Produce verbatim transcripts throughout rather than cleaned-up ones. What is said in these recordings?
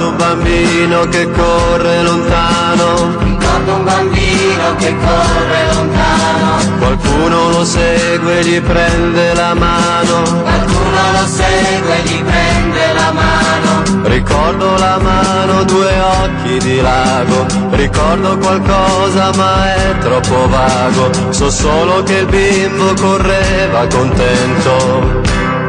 Ricordo un bambino che corre lontano, ricordo un bambino che corre lontano, qualcuno lo segue e gli prende la mano, qualcuno lo segue e gli prende la mano. Ricordo la mano, due occhi di lago, ricordo qualcosa ma è troppo vago, so solo che il bimbo correva contento,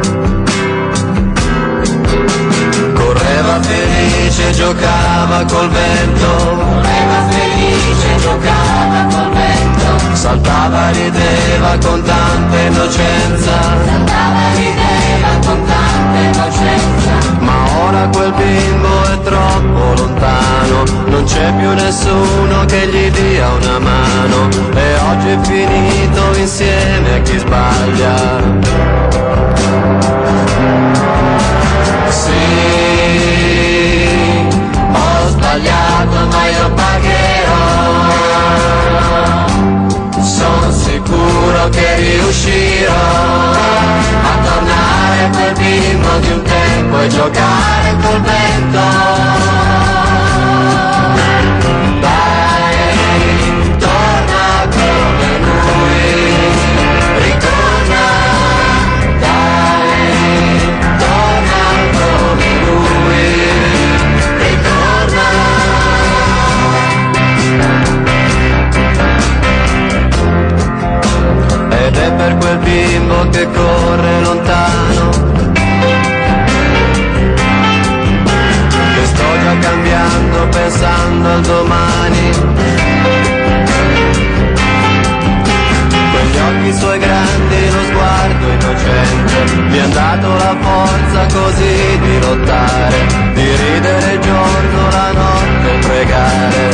correva felice, giocava col vento, Correva felice, giocava col vento, saltava, rideva con tanta innocenza, saltava, rideva con tanta innocenza. ma ora quel bimbo è troppo lontano, non c'è più nessuno che gli dia una mano, e oggi è finito insieme a chi sbaglia. Sì, ho sbagliato ma io pagherò, sono sicuro che riuscirò a tornare a quel bimbo di un tempo e giocare col vento. Dai, torna come lui, ritorna, dai, torna come lui, ritorna. Ed è per quel bimbo che corre lontano che sto già cambiando, pensando al domani. Quegli occhi suoi grandi, lo sguardo innocente, mi ha dato la forza così di lottare, di ridere il giorno, la notte pregare.